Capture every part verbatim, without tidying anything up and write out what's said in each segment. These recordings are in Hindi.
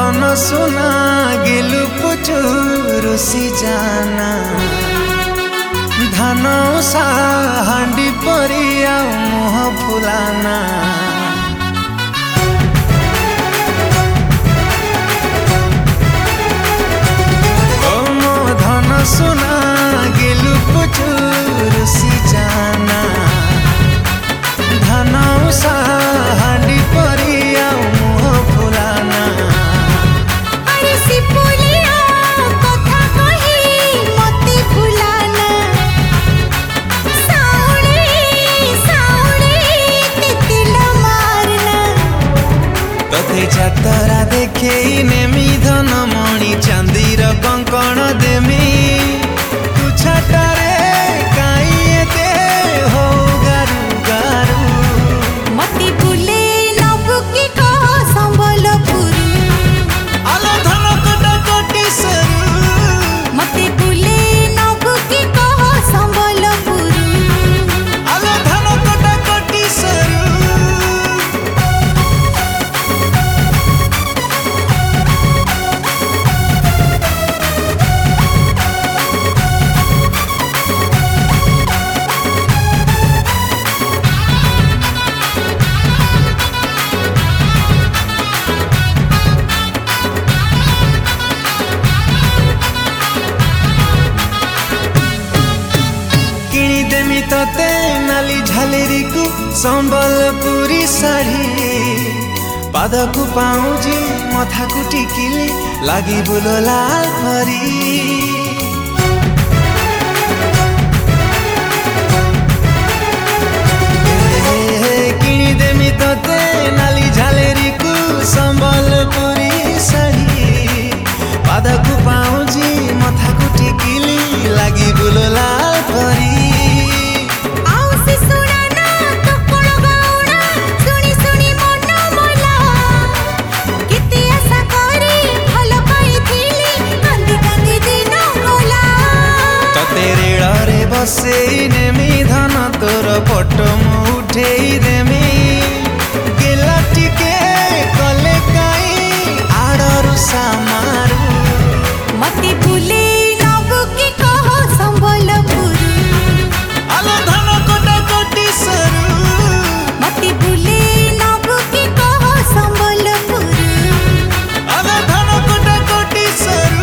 धन सुना गेलु पुचुरुसी जाना धान उषा हांडी परिया मुह फुलाना ओ मो धन सुना गेलु पुचुरुसी जाना धान उषा हांडी परिया मुह फुलाना अरे सिपुलिया कथा कही मते फुलाना साउली साउली तितिल मारना तथे जातरा देखे नेमी धन मणि चांदीर कंकण देमी तू छाटारे काई एते हो गारू गारू मते बुले नबु की कह संबलपुर आलो धन कटा कोटी सरू मते बुले नबु की कह संबलपुर आलो धन कटा कोटी सरू किणी देमी तते नाली झालेरी को संबलपुरी साड़ी पादकु पाउजी मथाकु टिकिली लागी बुलो लाल परी किणी देमी तते नाली झालेरी को संबलपुरी साड़ी पादकु पाउजी मथाकु टिकिली लागी बुलो लाल परी बसे नेमी धन तोर फोटो मु उठेई देमी गेला टिके कले काई आडरु सामारू मते बुले नबु की कह संबलपुर आलो धन कोटा कोटी सरू मते बुले नबु की कह संबलपुर आलो धन कोटा कोटी सरू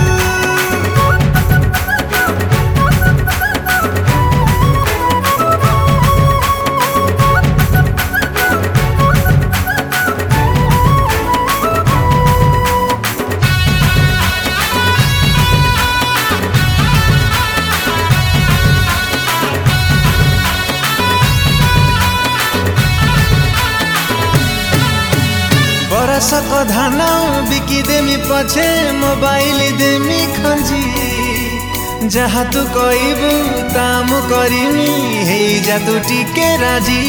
बरसक धान बिकी देमी पछे मोबाइल देमी खंजी जहाँ तू कहबू तामु करिमी हे जा तू टिके राजी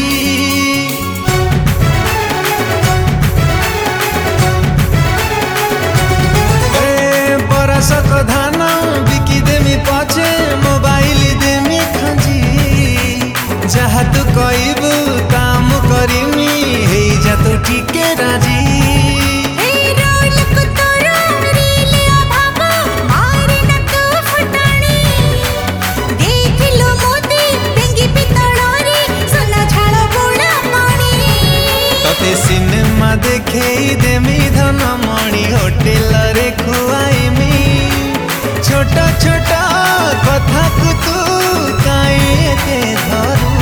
ए बरसक धान बिकी देमी पछे मोबाइल देमी खंजी जहाँ तू कहबू तामु करिमी हे जा तू टिके राजी सिनेमा देखे देमी धन मणि होटेल रे खुआईमी छोटा छोटा कथा को तू काई एते धरू।